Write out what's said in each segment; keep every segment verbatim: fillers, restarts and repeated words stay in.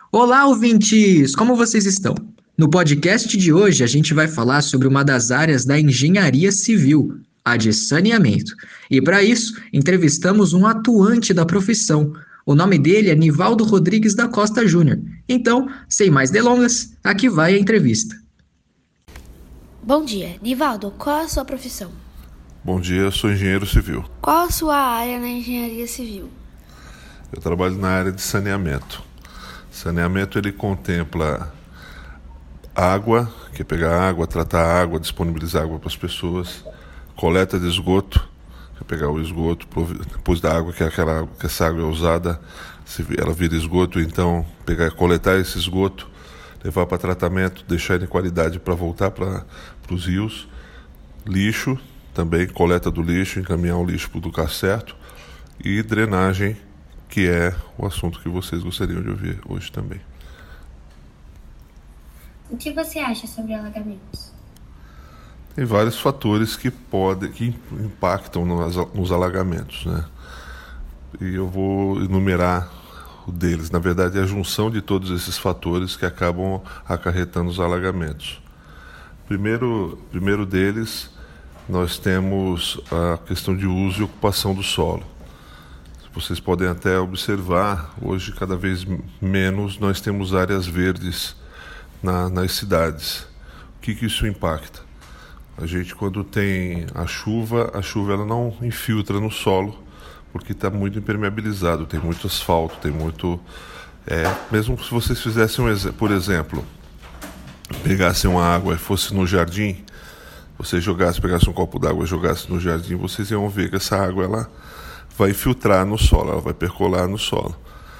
Olá, ouvintes! Como vocês estão? No podcast de hoje, a gente vai falar sobre uma das áreas da engenharia civil, a de saneamento. E para isso, entrevistamos um atuante da profissão. O nome dele é Nivaldo Rodrigues da Costa Júnior. Então, sem mais delongas, aqui vai a entrevista. Bom dia, Nivaldo, qual é a sua profissão? Bom dia, eu sou engenheiro civil. Qual a sua área na engenharia civil? Eu trabalho na área de saneamento. Saneamento ele contempla água, que é pegar água, tratar água, disponibilizar água para as pessoas, coleta de esgoto, que é pegar o esgoto, depois da água, que é aquela água, que essa água é usada, ela vira esgoto, então pegar, coletar esse esgoto, levar para tratamento, deixar ele em qualidade para voltar para os rios, lixo, também coleta do lixo, encaminhar o lixo para o lugar certo, e drenagem, que é o assunto que vocês gostariam de ouvir hoje também. O que você acha sobre alagamentos? Tem vários fatores que podem, que impactam nos, nos alagamentos, né? E eu vou enumerar o deles. Na verdade, é a junção de todos esses fatores que acabam acarretando os alagamentos. Primeiro, primeiro deles, nós temos a questão de uso e ocupação do solo. Vocês podem até observar, hoje cada vez menos nós temos áreas verdes na, nas cidades. O que, que isso impacta? A gente, quando tem a chuva, a chuva ela não infiltra no solo, porque está muito impermeabilizado, tem muito asfalto, tem muito... É, mesmo se vocês fizessem, um, por exemplo, pegassem uma água e fosse no jardim, você jogasse, pegasse um copo d'água e jogasse no jardim, vocês iam ver que essa água ela vai filtrar no solo, ela vai percolar no solo.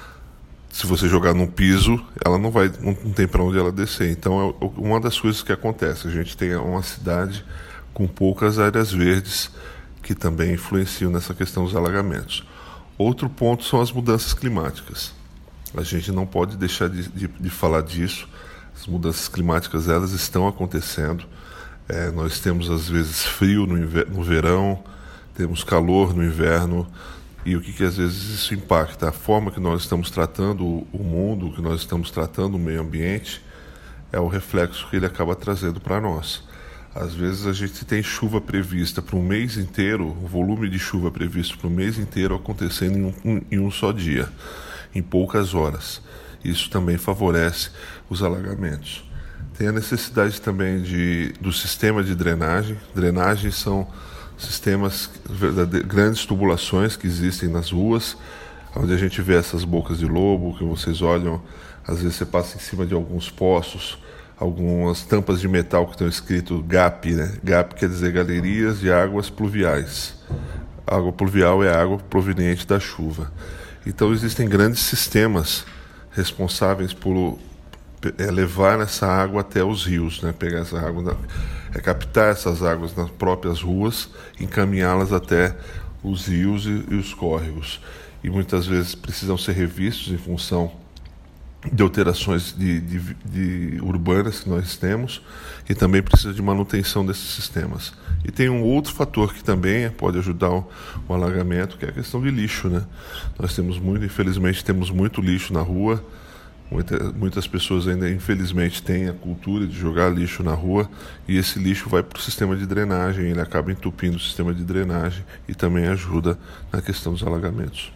Se você jogar no piso, ela não vai, não tem para onde ela descer. Então é uma das coisas que acontece. A gente tem uma cidade com poucas áreas verdes que também influenciam nessa questão dos alagamentos. Outro ponto são as mudanças climáticas. A gente não pode deixar de, de, de falar disso. As mudanças climáticas elas estão acontecendo. É, nós temos às vezes frio no, inver- no verão, temos calor no inverno, e o que, que às vezes isso impacta? A forma que nós estamos tratando o mundo, que nós estamos tratando o meio ambiente, é o reflexo que ele acaba trazendo para nós. Às vezes a gente tem chuva prevista para um mês inteiro, o volume de chuva previsto para um mês inteiro acontecendo em um, em um só dia, em poucas horas. Isso também favorece os alagamentos. Tem a necessidade também de, do sistema de drenagem. Drenagens são sistemas, grandes tubulações que existem nas ruas, onde a gente vê essas bocas de lobo, que vocês olham, às vezes você passa em cima de alguns poços, algumas tampas de metal que estão escrito GAP, né? GAP quer dizer Galerias de Águas Pluviais. A água pluvial é a água proveniente da chuva. Então existem grandes sistemas responsáveis por é, levar essa água até os rios, né? Pegar essa água, na, é captar essas águas nas próprias ruas, encaminhá-las até os rios e, e os córregos. E muitas vezes precisam ser revistos em função de alterações de, de, de urbanas que nós temos, e também precisa de manutenção desses sistemas. E tem um outro fator que também pode ajudar o, o alagamento, que é a questão de lixo, né? Nós temos muito, infelizmente, temos muito lixo na rua. Muita, muitas pessoas ainda, infelizmente, têm a cultura de jogar lixo na rua, e esse lixo vai para o sistema de drenagem, ele acaba entupindo o sistema de drenagem e também ajuda na questão dos alagamentos.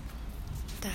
Tá.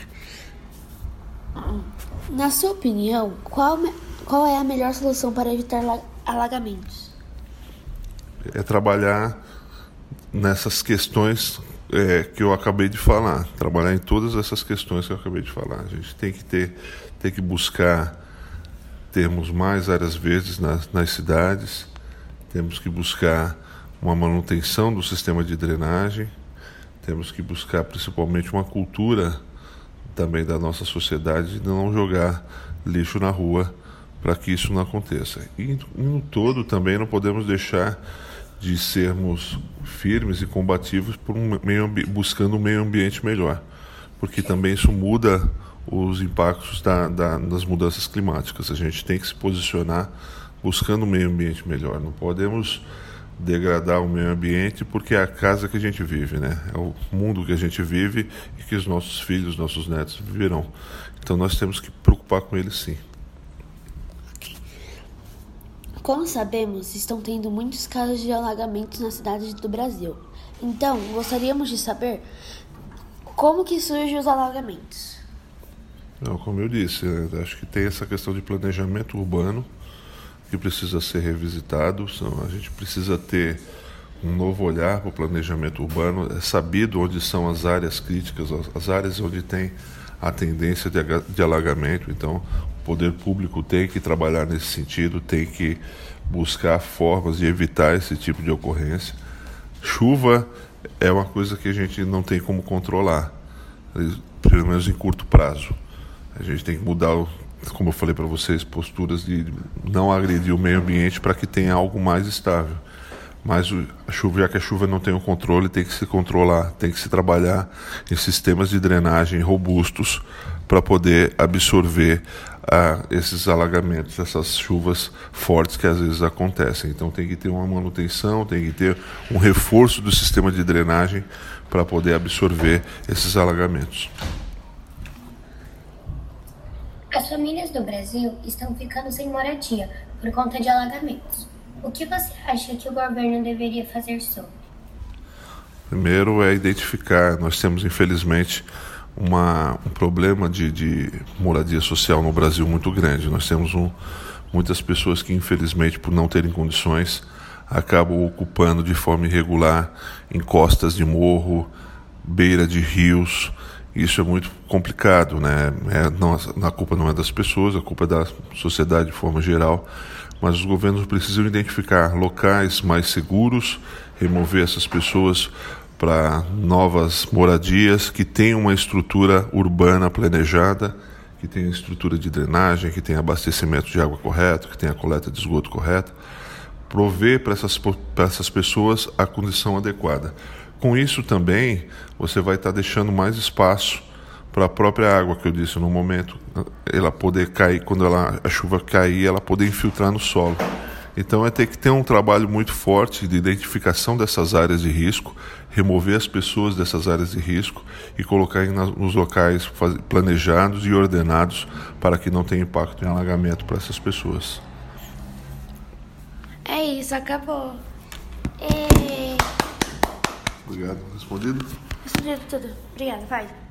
Na sua opinião, qual, qual é a melhor solução para evitar alagamentos? É trabalhar nessas questões é, que eu acabei de falar, trabalhar em todas essas questões que eu acabei de falar. A gente tem que ter, tem que buscar termos mais áreas verdes nas, nas cidades, temos que buscar uma manutenção do sistema de drenagem, temos que buscar principalmente uma cultura também da nossa sociedade de não jogar lixo na rua, para que isso não aconteça. E, e no todo também não podemos deixar de sermos firmes e combativos por um meio ambi- buscando um meio ambiente melhor, porque também isso muda os impactos da, da, das mudanças climáticas. A gente tem que se posicionar buscando um meio ambiente melhor. Não podemos degradar o meio ambiente, porque é a casa que a gente vive, né? É o mundo que a gente vive e que os nossos filhos, nossos netos viverão. Então nós temos que preocupar com eles, sim. Como sabemos, estão tendo muitos casos de alagamentos nas cidades do Brasil. Então, gostaríamos de saber como que surgem os alagamentos. Não, como eu disse, né? Acho que tem essa questão de planejamento urbano que precisa ser revisitado. A gente precisa ter um novo olhar para o planejamento urbano. É sabido onde são as áreas críticas, as áreas onde tem a tendência de alagamento. Então, o poder público tem que trabalhar nesse sentido, tem que buscar formas de evitar esse tipo de ocorrência. Chuva é uma coisa que a gente não tem como controlar, pelo menos em curto prazo. A gente tem que mudar, como eu falei para vocês, posturas de não agredir o meio ambiente para que tenha algo mais estável. Mas a chuva, já que a chuva não tem o controle, tem que se controlar, tem que se trabalhar em sistemas de drenagem robustos para poder absorver ah, esses alagamentos, essas chuvas fortes que às vezes acontecem. Então tem que ter uma manutenção, tem que ter um reforço do sistema de drenagem para poder absorver esses alagamentos. As famílias do Brasil estão ficando sem moradia por conta de alagamentos. O que você acha que o governo deveria fazer sobre? Primeiro é identificar, nós temos infelizmente uma, um problema de, de moradia social no Brasil muito grande. Nós temos um, muitas pessoas que infelizmente por não terem condições acabam ocupando de forma irregular encostas de morro, beira de rios. Isso é muito complicado, né? É, não, a culpa não é das pessoas, a culpa é da sociedade de forma geral, mas os governos precisam identificar locais mais seguros, remover essas pessoas para novas moradias que tenham uma estrutura urbana planejada, que tenha estrutura de drenagem, que tenha abastecimento de água correto, que tenha coleta de esgoto correta, prover para essas, para essas pessoas a condição adequada. Com isso também, você vai estar deixando mais espaço para a própria água, que eu disse, no momento, ela poder cair, quando ela, a chuva cair, ela poder infiltrar no solo. Então, é ter que ter um trabalho muito forte de identificação dessas áreas de risco, remover as pessoas dessas áreas de risco e colocar em, nos locais planejados e ordenados para que não tenha impacto em alagamento para essas pessoas. É isso, acabou. E... Obrigado. Respondido? Respondido tudo. Obrigada, pai.